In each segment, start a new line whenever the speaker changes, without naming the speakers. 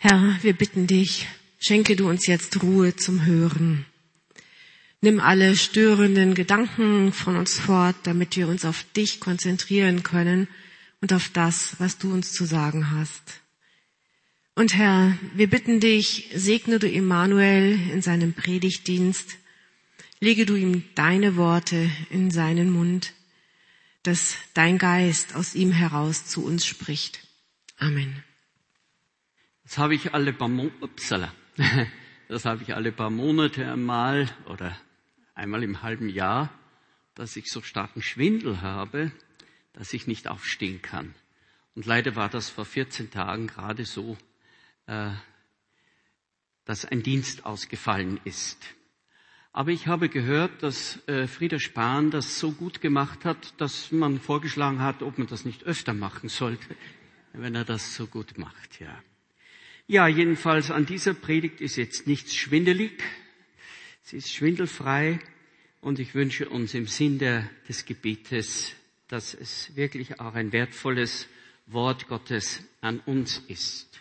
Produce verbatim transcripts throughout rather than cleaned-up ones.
Herr, wir bitten dich, schenke du uns jetzt Ruhe zum Hören. Nimm alle störenden Gedanken von uns fort, damit wir uns auf dich konzentrieren können und auf das, was du uns zu sagen hast. Und Herr, wir bitten dich, segne du Immanuel in seinem Predigtdienst, lege du ihm deine Worte in seinen Mund, dass dein Geist aus ihm heraus zu uns spricht. Amen.
Das habe ich alle paar Mo- Upsala. Das habe ich alle paar Monate einmal oder einmal im halben Jahr, dass ich so starken Schwindel habe, dass ich nicht aufstehen kann. Und leider war das vor vierzehn Tagen gerade so, äh, dass ein Dienst ausgefallen ist. Aber ich habe gehört, dass äh, Frieder Spahn das so gut gemacht hat, dass man vorgeschlagen hat, ob man das nicht öfter machen sollte, wenn er das so gut macht, ja. Ja, jedenfalls an dieser Predigt ist jetzt nichts schwindelig. Sie ist schwindelfrei und ich wünsche uns im Sinn der, des Gebetes, dass es wirklich auch ein wertvolles Wort Gottes an uns ist.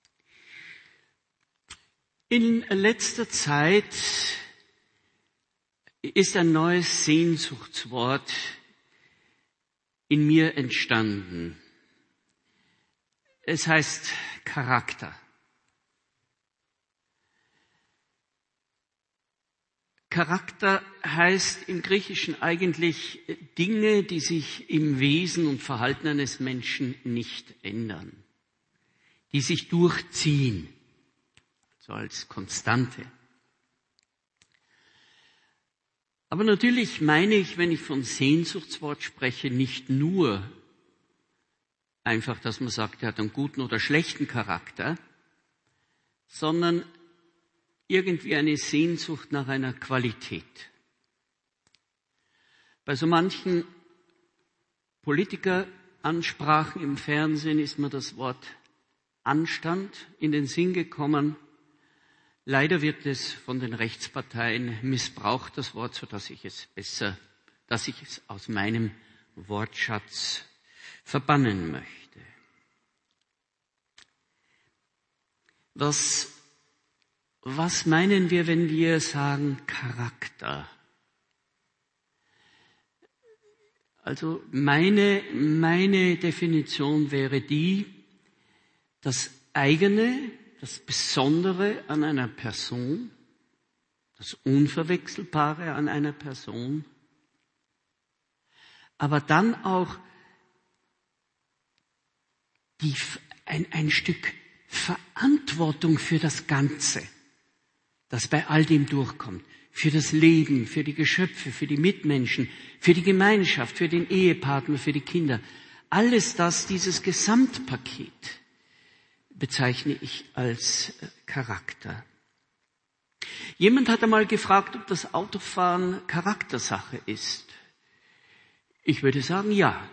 In letzter Zeit ist ein neues Sehnsuchtswort in mir entstanden. Es heißt Charakter. Charakter heißt im Griechischen eigentlich Dinge, die sich im Wesen und Verhalten eines Menschen nicht ändern, die sich durchziehen, also als Konstante. Aber natürlich meine ich, wenn ich von Sehnsuchtswort spreche, nicht nur einfach, dass man sagt, er hat einen guten oder schlechten Charakter, sondern irgendwie eine Sehnsucht nach einer Qualität. Bei so manchen Politikeransprachen im Fernsehen ist mir das Wort Anstand in den Sinn gekommen. Leider wird es von den Rechtsparteien missbraucht, das Wort, so dass ich es besser, dass ich es aus meinem Wortschatz verbannen möchte. Was Was meinen wir, wenn wir sagen Charakter? Also meine, meine Definition wäre die, das eigene, das Besondere an einer Person, das Unverwechselbare an einer Person, aber dann auch die, ein, ein Stück Verantwortung für das Ganze, das bei all dem durchkommt, für das Leben, für die Geschöpfe, für die Mitmenschen, für die Gemeinschaft, für den Ehepartner, für die Kinder. Alles das, dieses Gesamtpaket, bezeichne ich als Charakter. Jemand hat einmal gefragt, ob das Autofahren Charaktersache ist. Ich würde sagen, ja.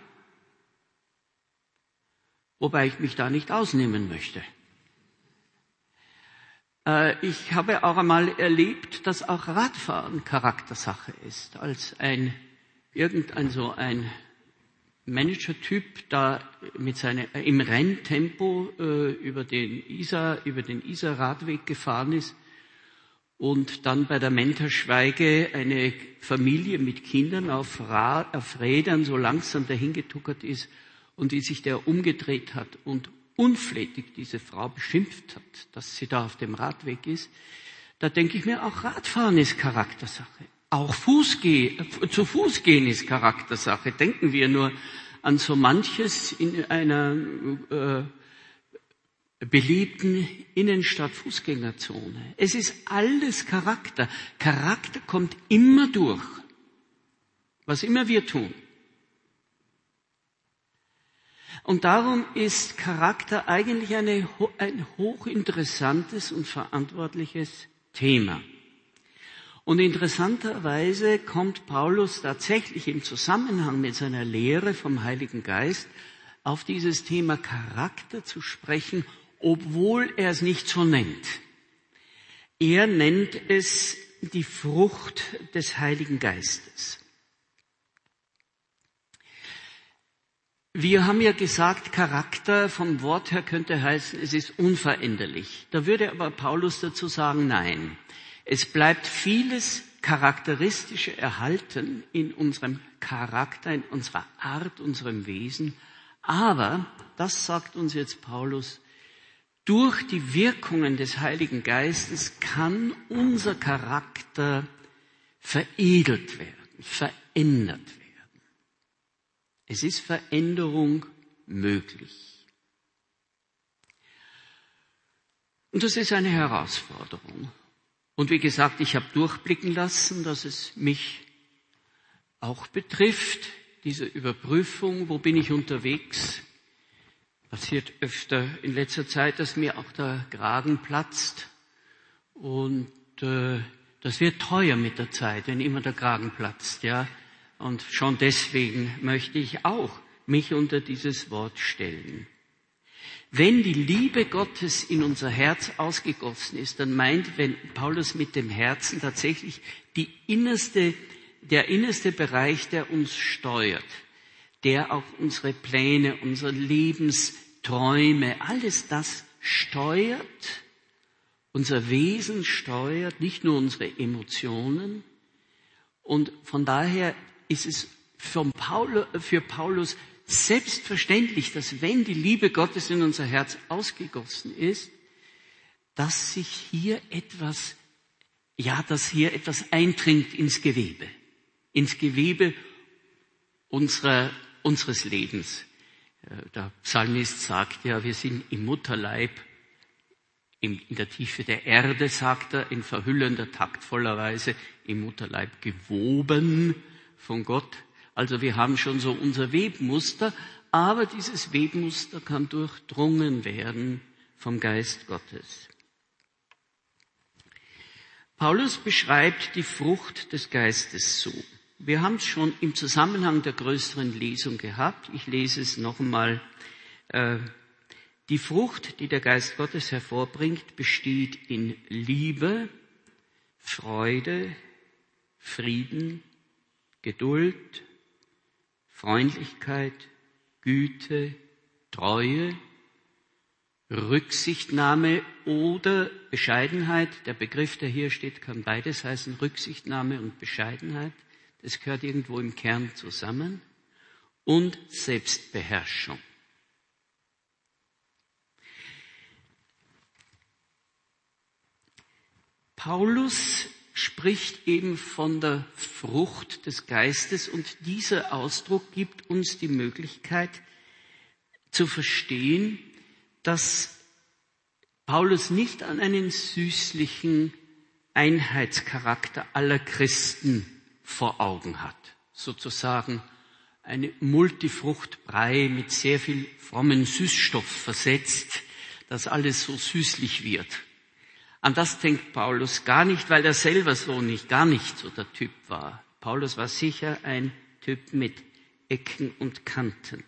Wobei ich mich da nicht ausnehmen möchte. Ich habe auch einmal erlebt, dass auch Radfahren Charaktersache ist. Als ein, irgendein so ein Managertyp da mit seiner, im Renntempo äh, über den Isar, über den Isar-Radweg gefahren ist und dann bei der Menterschweige eine Familie mit Kindern auf, Rad, auf Rädern so langsam dahin getuckert ist und wie sich der umgedreht hat und unflätig diese Frau beschimpft hat, dass sie da auf dem Radweg ist, da denke ich mir, auch Radfahren ist Charaktersache. Auch Fußgehen, zu Fuß gehen ist Charaktersache. Denken wir nur an so manches in einer äh, beliebten Innenstadt-Fußgängerzone. Es ist alles Charakter. Charakter kommt immer durch, was immer wir tun. Und darum ist Charakter eigentlich eine, ein hochinteressantes und verantwortliches Thema. Und interessanterweise kommt Paulus tatsächlich im Zusammenhang mit seiner Lehre vom Heiligen Geist auf dieses Thema Charakter zu sprechen, obwohl er es nicht so nennt. Er nennt es die Frucht des Heiligen Geistes. Wir haben ja gesagt, Charakter vom Wort her könnte heißen, es ist unveränderlich. Da würde aber Paulus dazu sagen, nein. Es bleibt vieles Charakteristische erhalten in unserem Charakter, in unserer Art, unserem Wesen. Aber, das sagt uns jetzt Paulus, durch die Wirkungen des Heiligen Geistes kann unser Charakter veredelt werden, verändert werden. Es ist Veränderung möglich. Und das ist eine Herausforderung. Und wie gesagt, ich habe durchblicken lassen, dass es mich auch betrifft, diese Überprüfung, wo bin ich unterwegs? Passiert öfter in letzter Zeit, dass mir auch der Kragen platzt. Und äh, das wird teuer mit der Zeit, wenn immer der Kragen platzt, ja. Und schon deswegen möchte ich auch mich unter dieses Wort stellen. Wenn die Liebe Gottes in unser Herz ausgegossen ist, dann meint wenn Paulus mit dem Herzen tatsächlich die innerste, der innerste Bereich, der uns steuert, der auch unsere Pläne, unsere Lebensträume, alles das steuert, unser Wesen steuert, nicht nur unsere Emotionen. Und von daher ist es von Paulus, für Paulus selbstverständlich, dass wenn die Liebe Gottes in unser Herz ausgegossen ist, dass sich hier etwas, ja, dass hier etwas eindringt ins Gewebe, ins Gewebe unserer, unseres Lebens. Der Psalmist sagt ja, wir sind im Mutterleib, in der Tiefe der Erde, sagt er, in verhüllender, taktvoller Weise, im Mutterleib gewoben von Gott. Also wir haben schon so unser Webmuster, aber dieses Webmuster kann durchdrungen werden vom Geist Gottes. Paulus beschreibt die Frucht des Geistes so. Wir haben es schon im Zusammenhang der größeren Lesung gehabt. Ich lese es noch einmal. Die Frucht, die der Geist Gottes hervorbringt, besteht in Liebe, Freude, Frieden, Geduld, Freundlichkeit, Güte, Treue, Rücksichtnahme oder Bescheidenheit. Der Begriff, der hier steht, kann beides heißen, Rücksichtnahme und Bescheidenheit. Das gehört irgendwo im Kern zusammen. Und Selbstbeherrschung. Paulus spricht eben von der Frucht des Geistes und dieser Ausdruck gibt uns die Möglichkeit zu verstehen, dass Paulus nicht an einen süßlichen Einheitscharakter aller Christen vor Augen hat. Sozusagen eine Multifruchtbrei mit sehr viel frommen Süßstoff versetzt, dass alles so süßlich wird. An das denkt Paulus gar nicht, weil er selber so nicht, gar nicht so der Typ war. Paulus war sicher ein Typ mit Ecken und Kanten.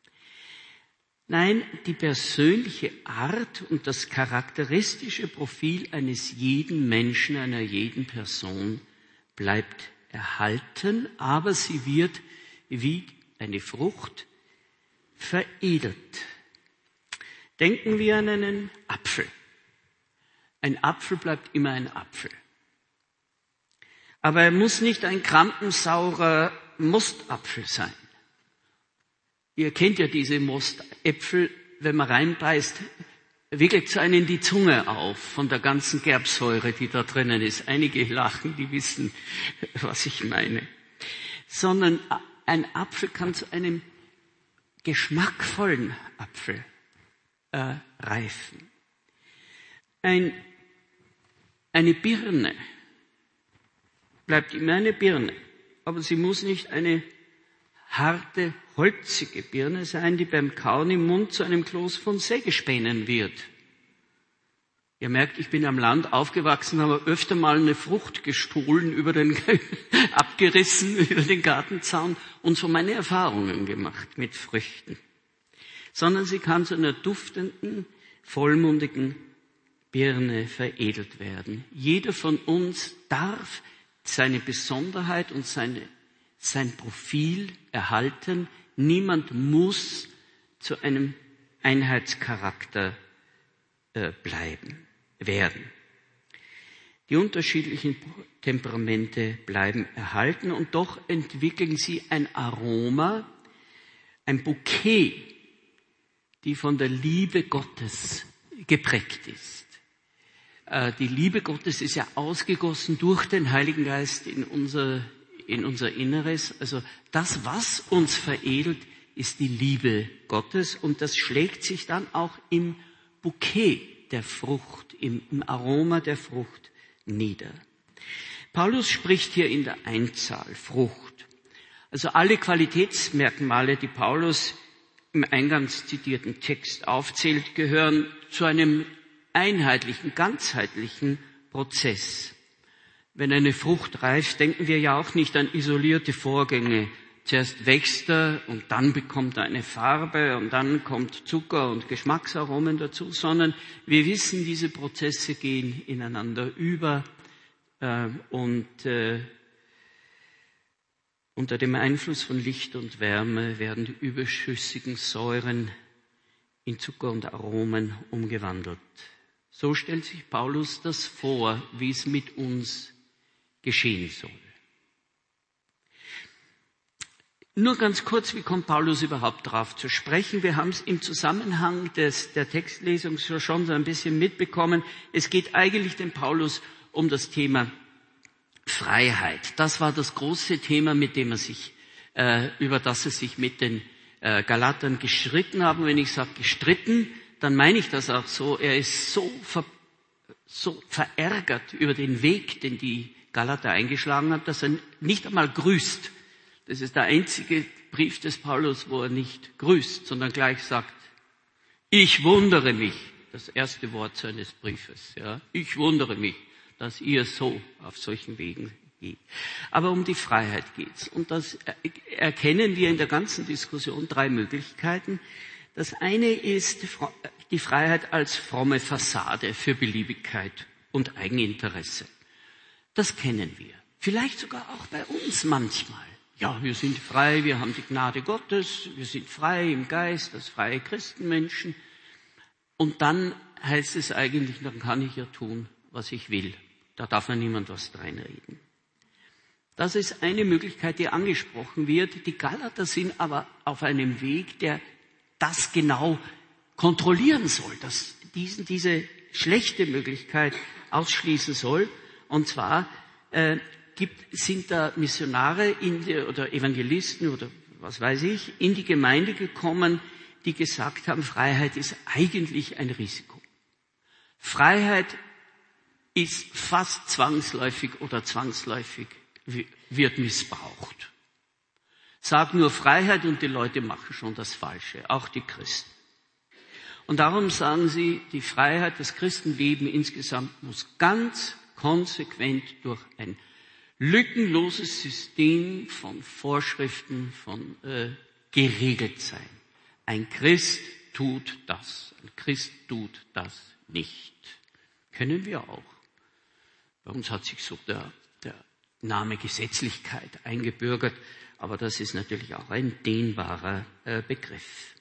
Nein, die persönliche Art und das charakteristische Profil eines jeden Menschen, einer jeden Person bleibt erhalten, aber sie wird wie eine Frucht veredelt. Denken wir an einen Apfel. Ein Apfel bleibt immer ein Apfel. Aber er muss nicht ein krampensaurer Mostapfel sein. Ihr kennt ja diese Mostäpfel, wenn man reinbeißt, wickelt es einen die Zunge auf von der ganzen Gerbsäure, die da drinnen ist. Einige lachen, die wissen, was ich meine. Sondern ein Apfel kann zu einem geschmackvollen Apfel äh, reifen. Ein Eine Birne bleibt immer eine Birne, aber sie muss nicht eine harte, holzige Birne sein, die beim Kauen im Mund zu einem Kloß von Sägespänen wird. Ihr merkt, ich bin am Land aufgewachsen, habe öfter mal eine Frucht gestohlen, über den, abgerissen über den Gartenzaun und so meine Erfahrungen gemacht mit Früchten. Sondern sie kann zu einer duftenden, vollmundigen Birne veredelt werden. Jeder von uns darf seine Besonderheit und seine, sein Profil erhalten, Niemand muss zu einem Einheitscharakter äh, bleiben, werden. Die unterschiedlichen Temperamente bleiben erhalten und doch entwickeln sie ein Aroma, ein Bouquet, die von der Liebe Gottes geprägt ist. Äh, die Liebe Gottes ist ja ausgegossen durch den Heiligen Geist in unser, in unser Inneres. Also das, was uns veredelt, ist die Liebe Gottes und das schlägt sich dann auch im Bouquet der Frucht, im, im Aroma der Frucht nieder. Paulus spricht hier in der Einzahl Frucht. Also alle Qualitätsmerkmale, die Paulus im eingangs zitierten Text aufzählt, gehören zu einem einheitlichen, ganzheitlichen Prozess. Wenn eine Frucht reift, denken wir ja auch nicht an isolierte Vorgänge. Zuerst wächst er und dann bekommt er eine Farbe und dann kommt Zucker und Geschmacksaromen dazu, sondern wir wissen, diese Prozesse gehen ineinander über äh, und äh, unter dem Einfluss von Licht und Wärme werden die überschüssigen Säuren in Zucker und Aromen umgewandelt. So stellt sich Paulus das vor, wie es mit uns geschehen soll. Nur ganz kurz, wie kommt Paulus überhaupt darauf zu sprechen? Wir haben es im Zusammenhang des, der Textlesung schon so ein bisschen mitbekommen. Es geht eigentlich dem Paulus um das Thema Freiheit. Das war das große Thema, mit dem er sich, äh, über das er sich mit den äh, Galatern gestritten haben. Wenn ich sage gestritten, dann meine ich das auch so. Er ist so, ver, so verärgert über den Weg, den die Galater eingeschlagen haben, dass er nicht einmal grüßt. Das ist der einzige Brief des Paulus, wo er nicht grüßt, sondern gleich sagt, ich wundere mich. Das erste Wort seines Briefes, ja. Ich wundere mich, dass ihr so auf solchen Wegen geht. Aber um die Freiheit geht's. Und das erkennen wir in der ganzen Diskussion drei Möglichkeiten. Das eine ist die Freiheit als fromme Fassade für Beliebigkeit und Eigeninteresse. Das kennen wir. Vielleicht sogar auch bei uns manchmal. Ja, wir sind frei, wir haben die Gnade Gottes, wir sind frei im Geist, als freie Christenmenschen. Und dann heißt es eigentlich, dann kann ich ja tun, was ich will. Da darf mir niemand was reinreden. Das ist eine Möglichkeit, die angesprochen wird. Die Galater sind aber auf einem Weg, der das genau kontrollieren soll, dass diesen, diese schlechte Möglichkeit ausschließen soll. Und zwar äh, gibt, sind da Missionare in die, oder Evangelisten oder was weiß ich, in die Gemeinde gekommen, die gesagt haben, Freiheit ist eigentlich ein Risiko. Freiheit ist fast zwangsläufig oder zwangsläufig wird missbraucht. Sag nur Freiheit und die Leute machen schon das Falsche, auch die Christen. Und darum sagen sie, die Freiheit, das Christenleben insgesamt muss ganz konsequent durch ein lückenloses System von Vorschriften von äh, geregelt sein. Ein Christ tut das, ein Christ tut das nicht. Kennen wir auch. Bei uns hat sich so der, der Name Gesetzlichkeit eingebürgert, aber das ist natürlich auch ein dehnbarer äh, Begriff.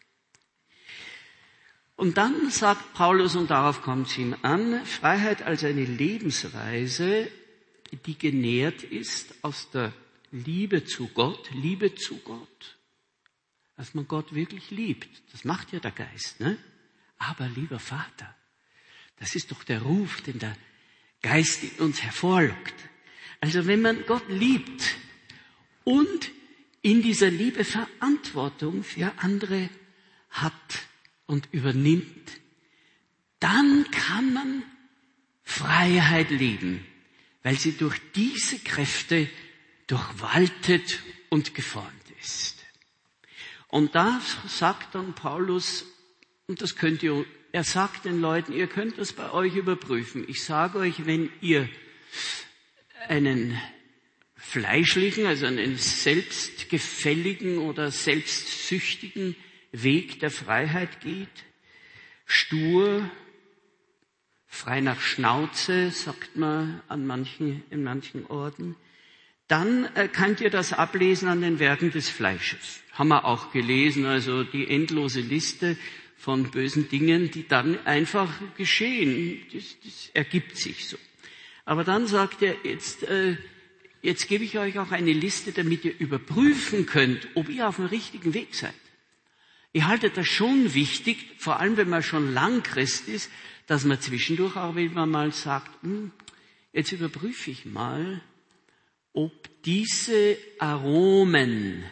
Und dann sagt Paulus, und darauf kommt es ihm an, Freiheit als eine Lebensweise, die genährt ist aus der Liebe zu Gott, Liebe zu Gott. Dass man Gott wirklich liebt, das macht ja der Geist, ne? Aber lieber Vater, das ist doch der Ruf, den der Geist in uns hervorlockt. Also wenn man Gott liebt und in dieser Liebe Verantwortung für andere hat und übernimmt, dann kann man Freiheit leben, weil sie durch diese Kräfte durchwaltet und geformt ist. Und da sagt dann Paulus, und das könnt ihr, er sagt den Leuten, ihr könnt das bei euch überprüfen. Ich sage euch, wenn ihr einen fleischlichen, also einen selbstgefälligen oder selbstsüchtigen Weg der Freiheit geht, stur, frei nach Schnauze, sagt man an manchen, in manchen Orten, Dann äh, könnt ihr das ablesen an den Werken des Fleisches. Haben wir auch gelesen, also die endlose Liste von bösen Dingen, die dann einfach geschehen. Das, das ergibt sich so. Aber dann sagt er, jetzt, äh, jetzt gebe ich euch auch eine Liste, damit ihr überprüfen könnt, ob ihr auf dem richtigen Weg seid. Ich halte das schon wichtig, vor allem wenn man schon lang Christ ist, dass man zwischendurch auch, wenn man mal sagt, hm, jetzt überprüfe ich mal, ob diese Aromen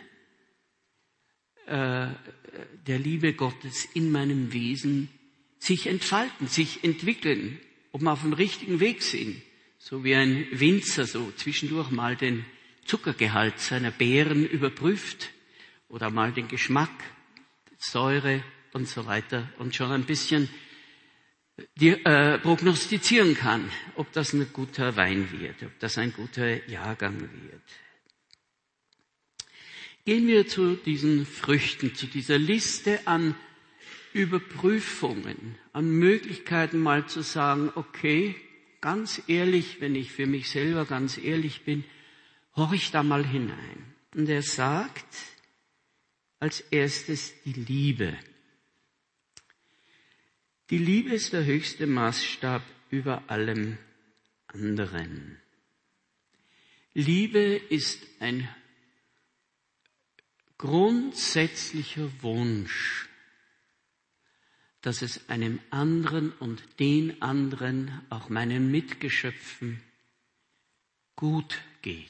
äh, der Liebe Gottes in meinem Wesen sich entfalten, sich entwickeln, ob wir auf dem richtigen Weg sind. So wie ein Winzer so zwischendurch mal den Zuckergehalt seiner Beeren überprüft oder mal den Geschmack, Säure und so weiter und schon ein bisschen die, äh, prognostizieren kann, ob das ein guter Wein wird, ob das ein guter Jahrgang wird. Gehen wir zu diesen Früchten, zu dieser Liste an Überprüfungen, an Möglichkeiten mal zu sagen, okay, ganz ehrlich, wenn ich für mich selber ganz ehrlich bin, horch da mal hinein. Und er sagt, als erstes die Liebe. Die Liebe ist der höchste Maßstab über allem anderen. Liebe ist ein grundsätzlicher Wunsch, dass es einem anderen und den anderen, auch meinen Mitgeschöpfen, gut geht.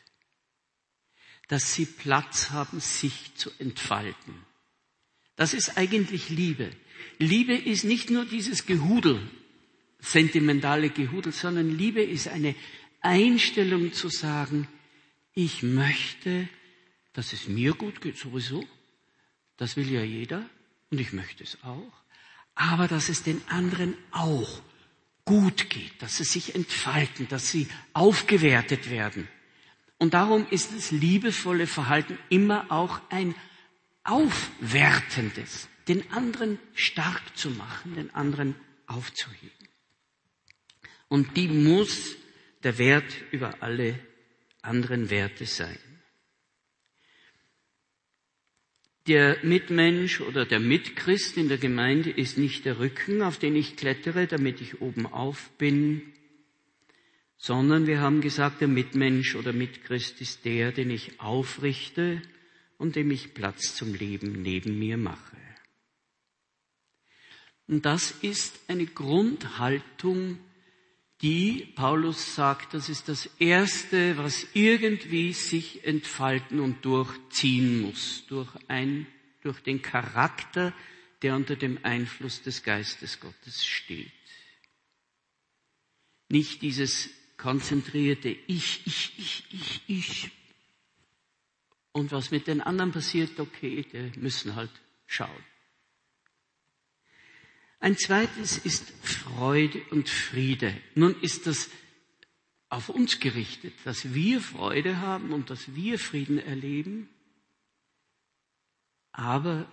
Dass sie Platz haben, sich zu entfalten. Das ist eigentlich Liebe. Liebe ist nicht nur dieses Gehudel, sentimentale Gehudel, sondern Liebe ist eine Einstellung zu sagen, ich möchte, dass es mir gut geht, sowieso. Das will ja jeder und ich möchte es auch. Aber dass es den anderen auch gut geht, dass sie sich entfalten, dass sie aufgewertet werden. Und darum ist das liebevolle Verhalten immer auch ein aufwertendes, den anderen stark zu machen, den anderen aufzuheben. Und die muss der Wert über alle anderen Werte sein. Der Mitmensch oder der Mitchrist in der Gemeinde ist nicht der Rücken, auf den ich klettere, damit ich oben auf bin, sondern wir haben gesagt, der Mitmensch oder Mitchrist ist der, den ich aufrichte und dem ich Platz zum Leben neben mir mache. Und das ist eine Grundhaltung, die, Paulus sagt, das ist das Erste, was irgendwie sich entfalten und durchziehen muss, durch, ein, durch den Charakter, der unter dem Einfluss des Geistes Gottes steht. Nicht dieses konzentrierte Ich, ich, ich, ich, ich. Und was mit den anderen passiert, okay, die müssen halt schauen. Ein zweites ist Freude und Friede. Nun ist das auf uns gerichtet, dass wir Freude haben und dass wir Frieden erleben. Aber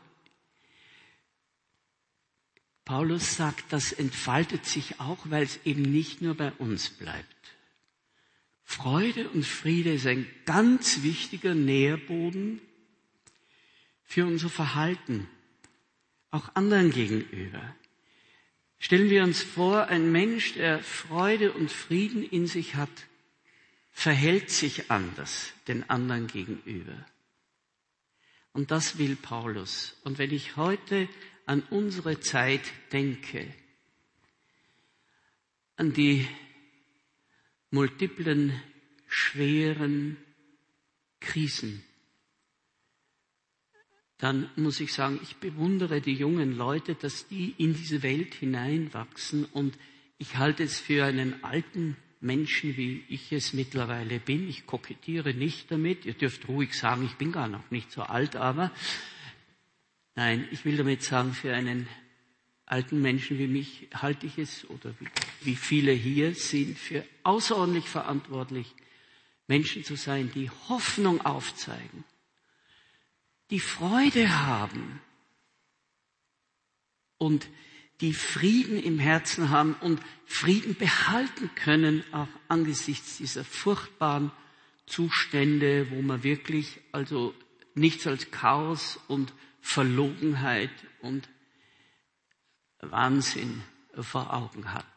Paulus sagt, das entfaltet sich auch, weil es eben nicht nur bei uns bleibt. Freude und Friede ist ein ganz wichtiger Nährboden für unser Verhalten, auch anderen gegenüber. Stellen wir uns vor, ein Mensch, der Freude und Frieden in sich hat, verhält sich anders den anderen gegenüber. Und das will Paulus. Und wenn ich heute an unsere Zeit denke, an die multiplen, schweren Krisen, dann muss ich sagen, ich bewundere die jungen Leute, dass die in diese Welt hineinwachsen und ich halte es für einen alten Menschen, wie ich es mittlerweile bin. Ich kokettiere nicht damit. Ihr dürft ruhig sagen, ich bin gar noch nicht so alt, aber nein, ich will damit sagen, für einen alten Menschen wie mich halte ich es, oder wie, wie viele hier sind, für außerordentlich verantwortlich, Menschen zu sein, die Hoffnung aufzeigen, die Freude haben und die Frieden im Herzen haben und Frieden behalten können, auch angesichts dieser furchtbaren Zustände, wo man wirklich also nichts als Chaos und Verlogenheit und Wahnsinn vor Augen hat.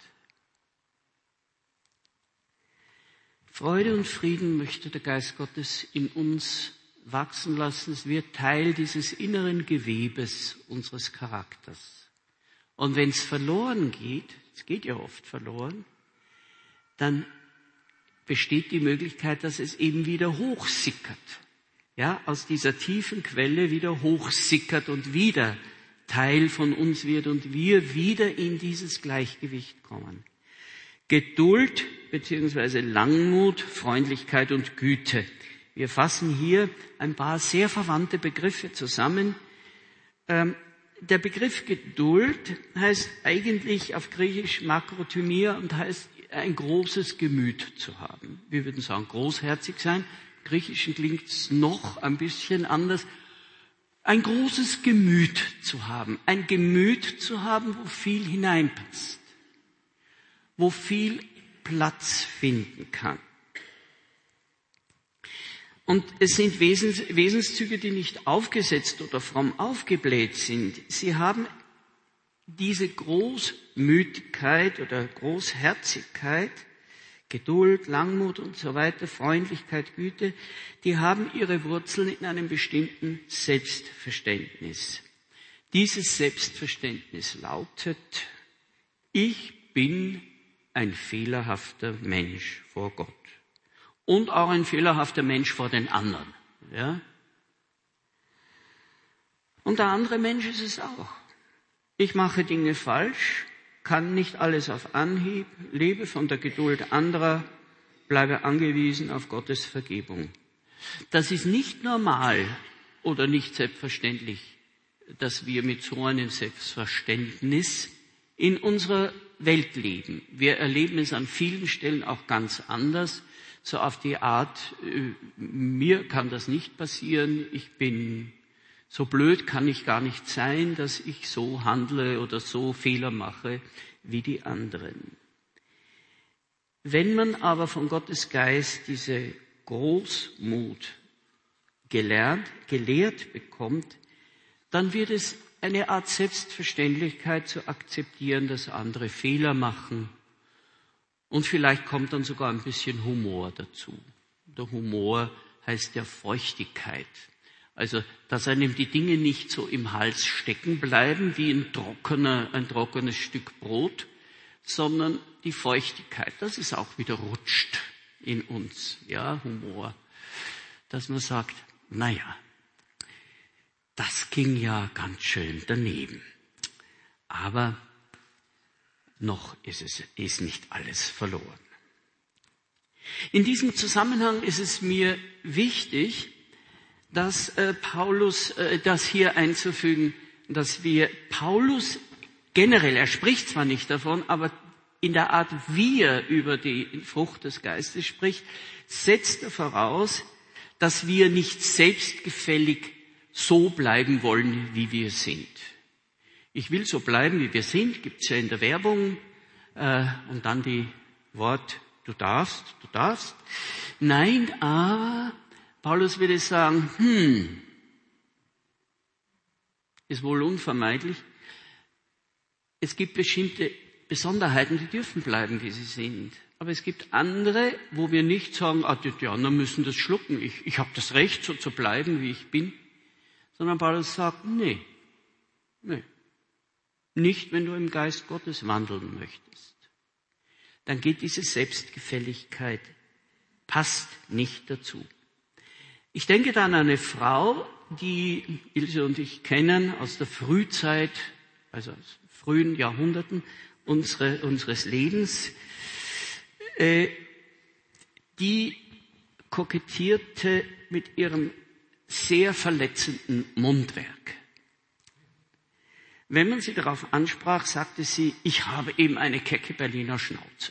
Freude und Frieden möchte der Geist Gottes in uns wachsen lassen. Es wird Teil dieses inneren Gewebes unseres Charakters. Und wenn es verloren geht, es geht ja oft verloren, dann besteht die Möglichkeit, dass es eben wieder hochsickert. Ja, aus dieser tiefen Quelle wieder hochsickert und wieder Teil von uns wird und wir wieder in dieses Gleichgewicht kommen. Geduld bzw. Langmut, Freundlichkeit und Güte. Wir fassen hier ein paar sehr verwandte Begriffe zusammen. Ähm, der Begriff Geduld heißt eigentlich auf Griechisch Makrothymia und heißt ein großes Gemüt zu haben. Wir würden sagen großherzig sein. Im Griechischen klingt es noch ein bisschen anders. Ein großes Gemüt zu haben. Ein Gemüt zu haben, wo viel hineinpasst. Wo viel Platz finden kann. Und es sind Wesens, Wesenszüge, die nicht aufgesetzt oder fromm aufgebläht sind. Sie haben diese Großmütigkeit oder Großherzigkeit, Geduld, Langmut und so weiter, Freundlichkeit, Güte, die haben ihre Wurzeln in einem bestimmten Selbstverständnis. Dieses Selbstverständnis lautet, ich bin ein fehlerhafter Mensch vor Gott. Und auch ein fehlerhafter Mensch vor den anderen. Ja? Und der andere Mensch ist es auch. Ich mache Dinge falsch, kann nicht alles auf Anhieb, lebe von der Geduld anderer, bleibe angewiesen auf Gottes Vergebung. Das ist nicht normal oder nicht selbstverständlich, dass wir mit so einem Selbstverständnis in unserer Welt leben. Wir erleben es an vielen Stellen auch ganz anders, so auf die Art, äh, mir kann das nicht passieren, ich bin so blöd, kann ich gar nicht sein, dass ich so handle oder so Fehler mache wie die anderen. Wenn man aber von Gottes Geist diese Großmut gelernt, gelehrt bekommt, dann wird es eine Art Selbstverständlichkeit zu akzeptieren, dass andere Fehler machen. Und vielleicht kommt dann sogar ein bisschen Humor dazu. Der Humor heißt ja Feuchtigkeit. Also, dass einem die Dinge nicht so im Hals stecken bleiben wie ein trockener, ein trockenes Stück Brot, sondern die Feuchtigkeit, dass es auch wieder rutscht in uns. Ja, Humor. Dass man sagt, naja, das ging ja ganz schön daneben. Aber noch ist es ist nicht alles verloren. In diesem Zusammenhang ist es mir wichtig, dass äh, Paulus, äh, das hier einzufügen, dass wir Paulus generell, er spricht zwar nicht davon, aber in der Art, wie er über die Frucht des Geistes spricht, setzt er voraus, dass wir nicht selbstgefällig so bleiben wollen, wie wir sind. Ich will so bleiben, wie wir sind, gibt's ja in der Werbung, äh, und dann die Wort, du darfst, du darfst. Nein, aber Paulus würde sagen, hm, ist wohl unvermeidlich. Es gibt bestimmte Besonderheiten, die dürfen bleiben, wie sie sind. Aber es gibt andere, wo wir nicht sagen, ah, die anderen müssen das schlucken, ich, ich habe das Recht, so zu bleiben, wie ich bin. Sondern Paulus sagt, nee, nee. Nicht, wenn du im Geist Gottes wandeln möchtest. Dann geht diese Selbstgefälligkeit, passt nicht dazu. Ich denke da an eine Frau, die Ilse und ich kennen aus der Frühzeit, also aus frühen Jahrhunderten unsere, unseres Lebens, äh, die kokettierte mit ihrem sehr verletzenden Mundwerk. Wenn man sie darauf ansprach, sagte sie, ich habe eben eine kecke Berliner Schnauze.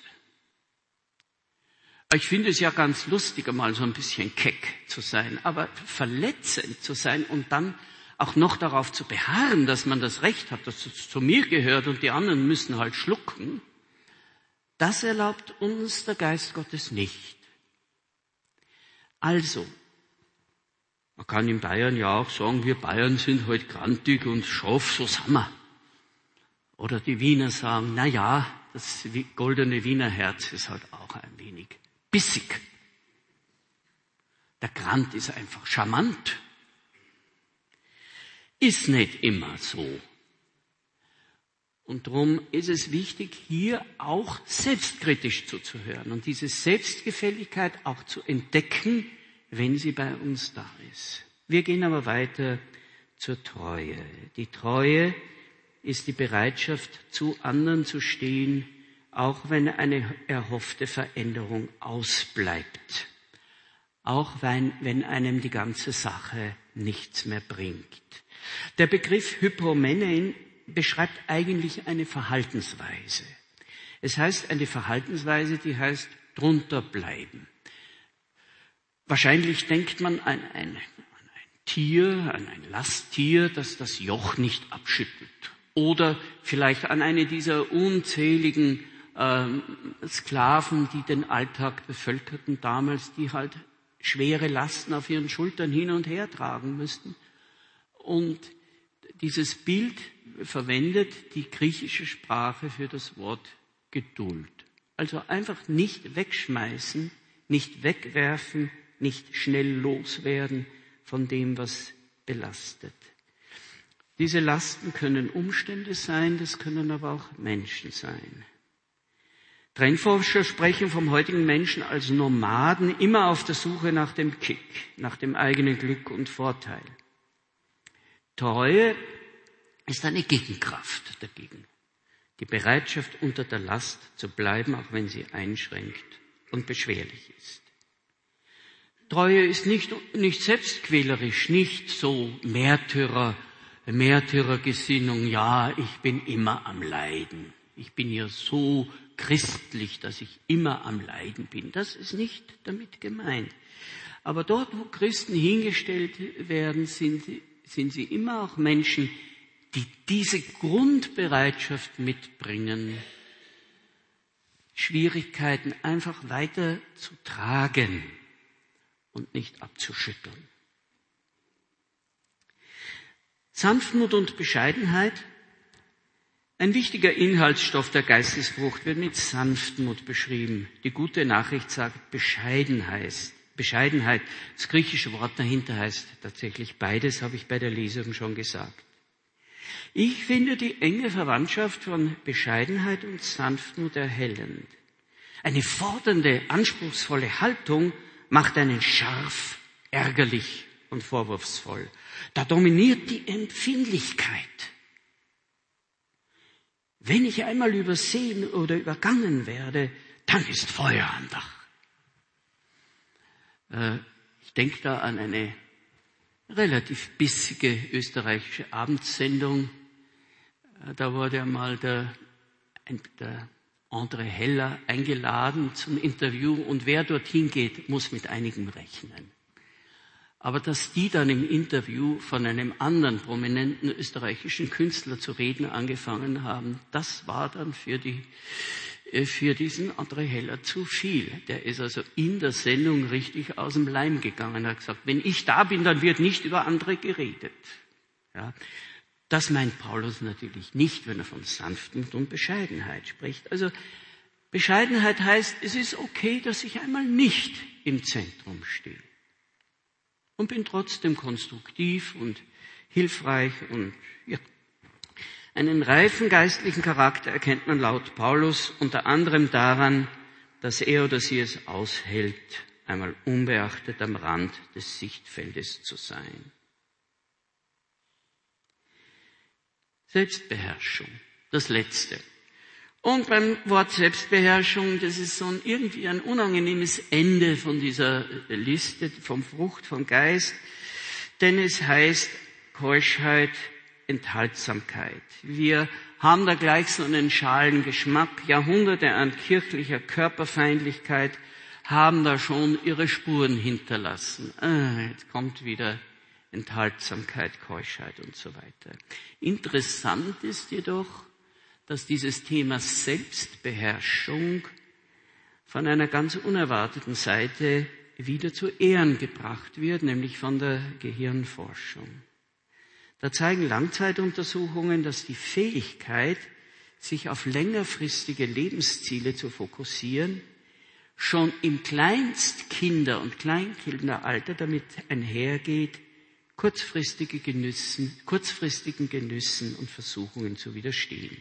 Ich finde es ja ganz lustig, mal so ein bisschen keck zu sein, aber verletzend zu sein und dann auch noch darauf zu beharren, dass man das Recht hat, dass es zu mir gehört und die anderen müssen halt schlucken, das erlaubt uns der Geist Gottes nicht. Also, man kann in Bayern ja auch sagen, wir Bayern sind halt grantig und schroff, so sind wir. Oder die Wiener sagen, na ja, das goldene Wiener Herz ist halt auch ein wenig bissig. Der Grant ist einfach charmant. Ist nicht immer so. Und darum ist es wichtig, hier auch selbstkritisch zuzuhören und diese Selbstgefälligkeit auch zu entdecken, wenn sie bei uns da ist. Wir gehen aber weiter zur Treue. Die Treue ist die Bereitschaft, zu anderen zu stehen, auch wenn eine erhoffte Veränderung ausbleibt. Auch wenn, wenn einem die ganze Sache nichts mehr bringt. Der Begriff Hypomenein beschreibt eigentlich eine Verhaltensweise. Es heißt eine Verhaltensweise, die heißt drunter bleiben. Wahrscheinlich denkt man an ein, an ein Tier, an ein Lasttier, das das Joch nicht abschüttelt. Oder vielleicht an eine dieser unzähligen ähm, Sklaven, die den Alltag bevölkerten damals, die halt schwere Lasten auf ihren Schultern hin und her tragen müssten. Und dieses Bild verwendet die griechische Sprache für das Wort Geduld. Also einfach nicht wegschmeißen, nicht wegwerfen, nicht schnell loswerden von dem, was belastet. Diese Lasten können Umstände sein, das können aber auch Menschen sein. Trendforscher sprechen vom heutigen Menschen als Nomaden, immer auf der Suche nach dem Kick, nach dem eigenen Glück und Vorteil. Treue ist eine Gegenkraft dagegen. Die Bereitschaft, unter der Last zu bleiben, auch wenn sie einschränkt und beschwerlich ist. Treue ist nicht, nicht selbstquälerisch, nicht so Märtyrer, Märtyrergesinnung, ja, ich bin immer am Leiden. Ich bin ja so christlich, dass ich immer am Leiden bin. Das ist nicht damit gemeint. Aber dort, wo Christen hingestellt werden, sind, sind sie immer auch Menschen, die diese Grundbereitschaft mitbringen, Schwierigkeiten einfach weiter zu tragen und nicht abzuschütteln. Sanftmut und Bescheidenheit. Ein wichtiger Inhaltsstoff der Geistesfrucht wird mit Sanftmut beschrieben. Die gute Nachricht sagt Bescheidenheit. Bescheidenheit. Das griechische Wort dahinter heißt tatsächlich beides, habe ich bei der Lesung schon gesagt. Ich finde die enge Verwandtschaft von Bescheidenheit und Sanftmut erhellend. Eine fordernde, anspruchsvolle Haltung macht einen scharf, ärgerlich und vorwurfsvoll. Da dominiert die Empfindlichkeit. Wenn ich einmal übersehen oder übergangen werde, dann ist Feuer am Dach. Äh, ich denke da an eine relativ bissige österreichische Abendsendung. Äh, da wurde einmal der, der André Heller eingeladen zum Interview und wer dorthin geht, muss mit einigem rechnen. Aber dass die dann im Interview von einem anderen prominenten österreichischen Künstler zu reden angefangen haben, das war dann für die, für diesen André Heller zu viel. Der ist also in der Sendung richtig aus dem Leim gegangen. Er hat gesagt, wenn ich da bin, dann wird nicht über andere geredet. Ja, das meint Paulus natürlich nicht, wenn er von Sanftmut und Bescheidenheit spricht. Also Bescheidenheit heißt, es ist okay, dass ich einmal nicht im Zentrum stehe. Und bin trotzdem konstruktiv und hilfreich und ja. Einen reifen geistlichen Charakter erkennt man laut Paulus unter anderem daran, dass er oder sie es aushält, einmal unbeachtet am Rand des Sichtfeldes zu sein. Selbstbeherrschung, das Letzte. Und beim Wort Selbstbeherrschung, das ist so ein, irgendwie ein unangenehmes Ende von dieser Liste, vom Frucht, vom Geist, denn es heißt Keuschheit, Enthaltsamkeit. Wir haben da gleich so einen schalen Geschmack. Jahrhunderte an kirchlicher Körperfeindlichkeit haben da schon ihre Spuren hinterlassen. Ah, jetzt kommt wieder Enthaltsamkeit, Keuschheit und so weiter. Interessant ist jedoch, dass dieses Thema Selbstbeherrschung von einer ganz unerwarteten Seite wieder zu Ehren gebracht wird, nämlich von der Gehirnforschung. Da zeigen Langzeituntersuchungen, dass die Fähigkeit, sich auf längerfristige Lebensziele zu fokussieren, schon im Kleinstkinder- und Kleinkinderalter damit einhergeht, kurzfristige Genüssen, kurzfristigen Genüssen und Versuchungen zu widerstehen.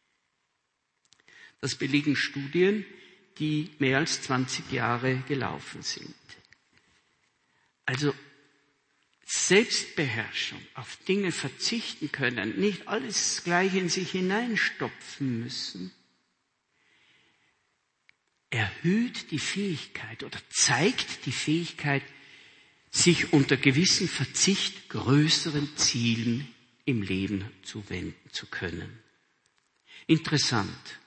Das belegen Studien, die mehr als zwanzig Jahre gelaufen sind. Also Selbstbeherrschung, auf Dinge verzichten können, nicht alles gleich in sich hineinstopfen müssen, erhöht die Fähigkeit oder zeigt die Fähigkeit, sich unter gewissen Verzicht größeren Zielen im Leben zuwenden zu können. Interessant.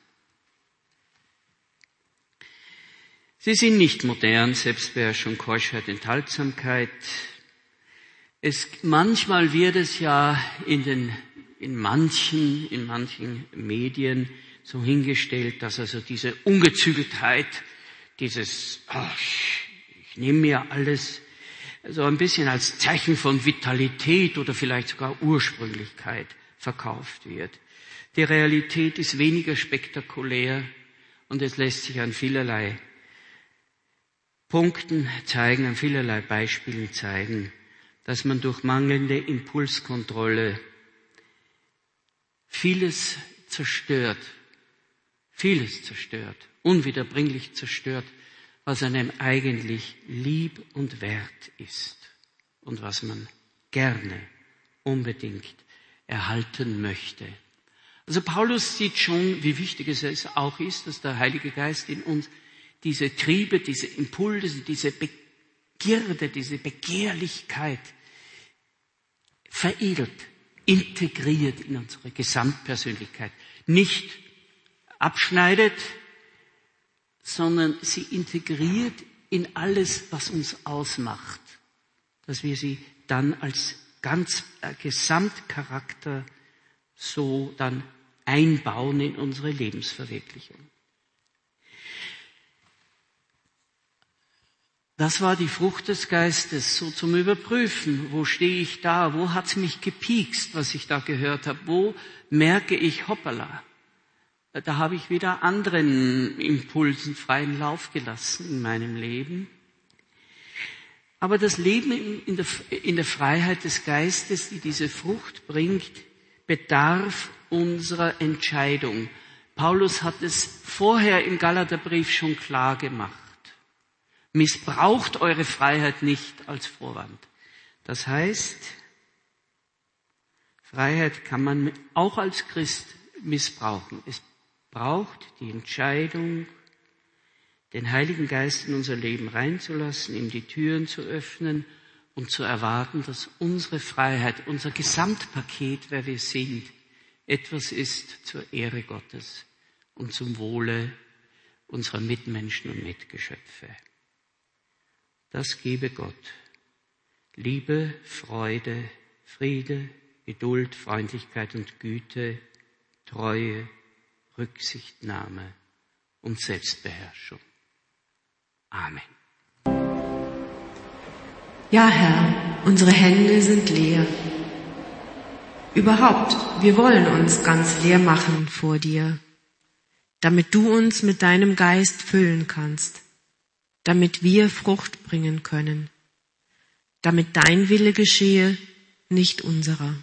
Sie sind nicht modern, Selbstbeherrschung, Keuschheit, Enthaltsamkeit. Es, manchmal wird es ja in den, in manchen, in manchen Medien so hingestellt, dass also diese Ungezügeltheit, dieses, oh, ich nehme mir alles, so ein bisschen als Zeichen von Vitalität oder vielleicht sogar Ursprünglichkeit verkauft wird. Die Realität ist weniger spektakulär und es lässt sich an vielerlei Punkten zeigen, an vielerlei Beispielen zeigen, dass man durch mangelnde Impulskontrolle vieles zerstört, vieles zerstört, unwiederbringlich zerstört, was einem eigentlich lieb und wert ist und was man gerne, unbedingt erhalten möchte. Also Paulus sieht schon, wie wichtig es auch ist, dass der Heilige Geist in uns diese Triebe, diese Impulse, diese Begierde, diese Begehrlichkeit veredelt, integriert in unsere Gesamtpersönlichkeit. Nicht abschneidet, sondern sie integriert in alles, was uns ausmacht, dass wir sie dann als ganz äh, Gesamtcharakter so dann einbauen in unsere Lebensverwirklichung. Das war die Frucht des Geistes, so zum Überprüfen. Wo stehe ich da? Wo hat's mich gepiekst, was ich da gehört habe? Wo merke ich, hoppala, da habe ich wieder anderen Impulsen freien Lauf gelassen in meinem Leben. Aber das Leben in der, in der Freiheit des Geistes, die diese Frucht bringt, bedarf unserer Entscheidung. Paulus hat es vorher im Galaterbrief schon klar gemacht. Missbraucht eure Freiheit nicht als Vorwand. Das heißt, Freiheit kann man auch als Christ missbrauchen. Es braucht die Entscheidung, den Heiligen Geist in unser Leben reinzulassen, ihm die Türen zu öffnen und zu erwarten, dass unsere Freiheit, unser Gesamtpaket, wer wir sind, etwas ist zur Ehre Gottes und zum Wohle unserer Mitmenschen und Mitgeschöpfe. Das gebe Gott. Liebe, Freude, Friede, Geduld, Freundlichkeit und Güte, Treue, Rücksichtnahme und Selbstbeherrschung. Amen.
Ja, Herr, unsere Hände sind leer. Überhaupt, wir wollen uns ganz leer machen vor dir, damit du uns mit deinem Geist füllen kannst, damit wir Frucht bringen können, damit dein Wille geschehe, nicht unserer.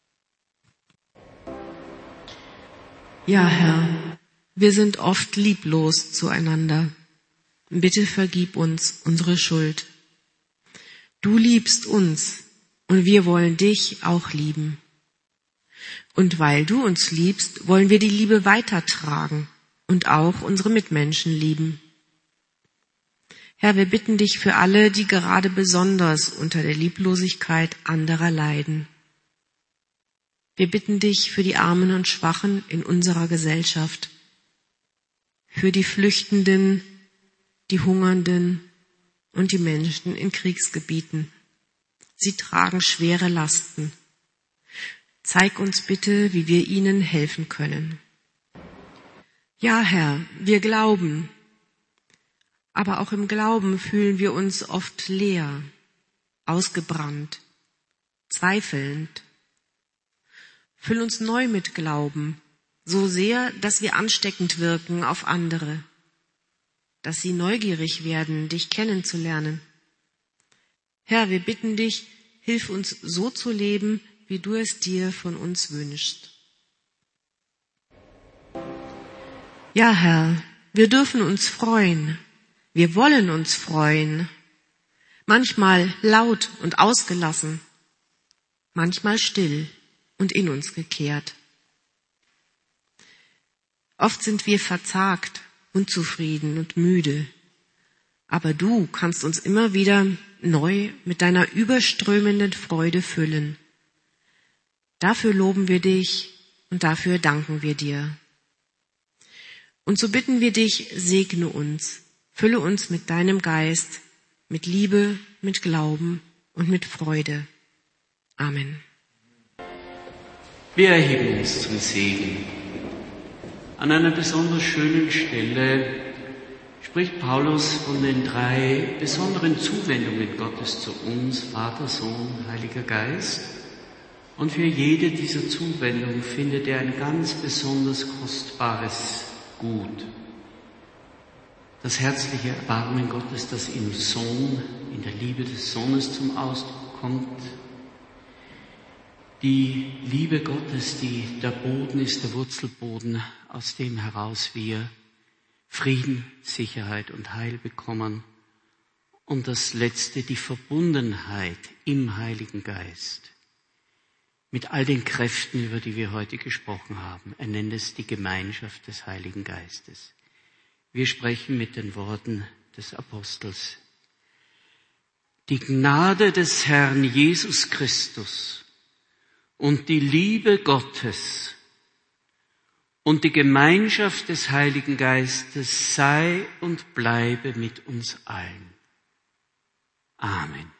Ja, Herr, wir sind oft lieblos zueinander. Bitte vergib uns unsere Schuld. Du liebst uns und wir wollen dich auch lieben. Und weil du uns liebst, wollen wir die Liebe weitertragen und auch unsere Mitmenschen lieben. Herr, wir bitten dich für alle, die gerade besonders unter der Lieblosigkeit anderer leiden. Wir bitten dich für die Armen und Schwachen in unserer Gesellschaft, für die Flüchtenden, die Hungernden und die Menschen in Kriegsgebieten. Sie tragen schwere Lasten. Zeig uns bitte, wie wir ihnen helfen können. Ja, Herr, wir glauben, Aber auch im Glauben fühlen wir uns oft leer, ausgebrannt, zweifelnd. Füll uns neu mit Glauben, so sehr, dass wir ansteckend wirken auf andere, dass sie neugierig werden, dich kennenzulernen. Herr, wir bitten dich, hilf uns so zu leben, wie du es dir von uns wünschst. Ja, Herr, wir dürfen uns freuen, wir wollen uns freuen, manchmal laut und ausgelassen, manchmal still und in uns gekehrt. Oft sind wir verzagt, unzufrieden und müde, aber du kannst uns immer wieder neu mit deiner überströmenden Freude füllen. Dafür loben wir dich und dafür danken wir dir. Und so bitten wir dich, segne uns, fülle uns mit deinem Geist, mit Liebe, mit Glauben und mit Freude. Amen.
Wir erheben uns zum Segen. An einer besonders schönen Stelle spricht Paulus von den drei besonderen Zuwendungen Gottes zu uns, Vater, Sohn, Heiliger Geist. Und für jede dieser Zuwendungen findet er ein ganz besonders kostbares Gut. Das herzliche Erbarmen Gottes, das im Sohn, in der Liebe des Sohnes zum Ausdruck kommt. Die Liebe Gottes, die der Boden ist, der Wurzelboden, aus dem heraus wir Frieden, Sicherheit und Heil bekommen. Und das Letzte, die Verbundenheit im Heiligen Geist. Mit all den Kräften, über die wir heute gesprochen haben. Er nennt es die Gemeinschaft des Heiligen Geistes. Wir sprechen mit den Worten des Apostels. Die Gnade des Herrn Jesus Christus und die Liebe Gottes und die Gemeinschaft des Heiligen Geistes sei und bleibe mit uns allen. Amen.